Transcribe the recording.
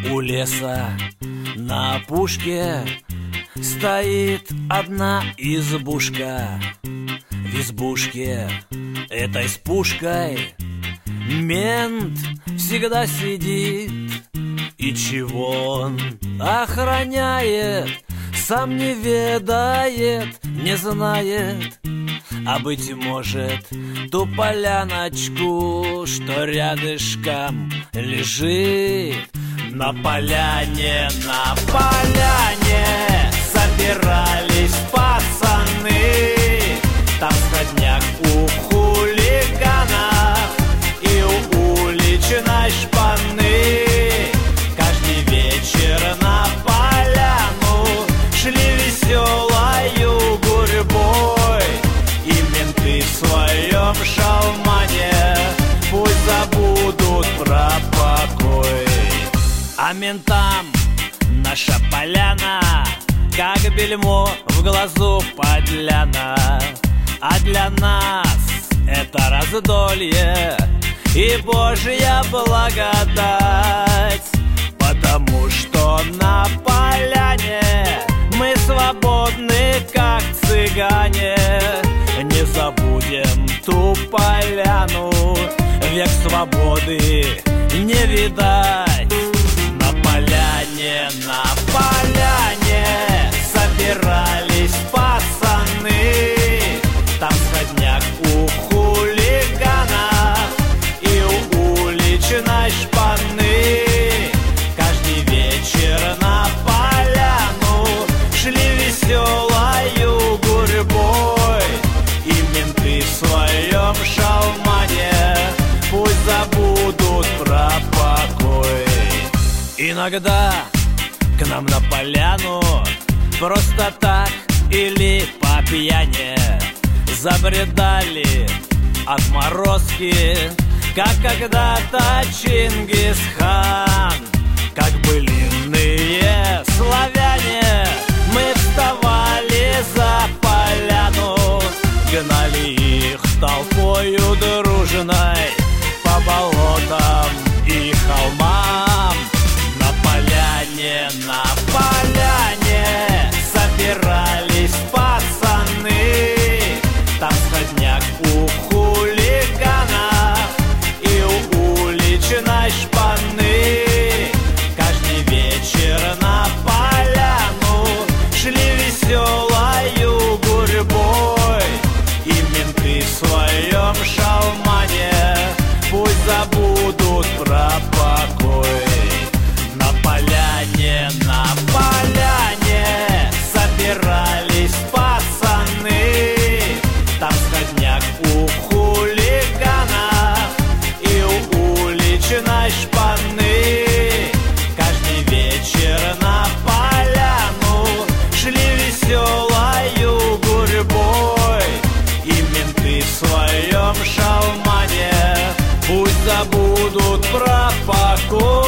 У леса на опушке стоит одна избушка. В избушке этой с пушкой мент всегда сидит. И чего он охраняет, сам не ведает, не знает. А быть может, ту поляночку, что рядышком лежит. На поляне собирались пацаны. Там сходняк у хулиганов и у уличной шпаны. Каждый вечер на поляну шли веселою гурьбой. И менты в своем шалмане пусть забудут про покой. А ментам наша поляна как бельмо в глазу подляна. А для нас это раздолье и Божья благодать, потому что на поляне мы свободны, как цыгане. Не забудем ту поляну, век свободы не видать. На поляне собирались пацаны. Там сходняк у хулиганов и у уличной шпаны. Каждый вечер на поляну шли веселою гурьбой. И менты в своем шалмане пусть забудут про покой. Иногда к нам на поляну просто так или по пьяни забредали отморозки, как когда-то Чингисхан. Как былинные славяне мы вставали за поляну, гнали их толпою дружной по болотам и холмам. На поляне собирались пацаны. Там сходняк у хулиганов и у уличной шпаны. Каждый вечер на поляну шли веселою гурьбой. И менты в своем шалмане пусть забудут про покой. На поляне собирались пацаны. Там сходняк у хулиганов и у уличной шпаны. Каждый вечер на поляну шли веселою гурьбой. И менты в своем шалмане пусть забудут про покой.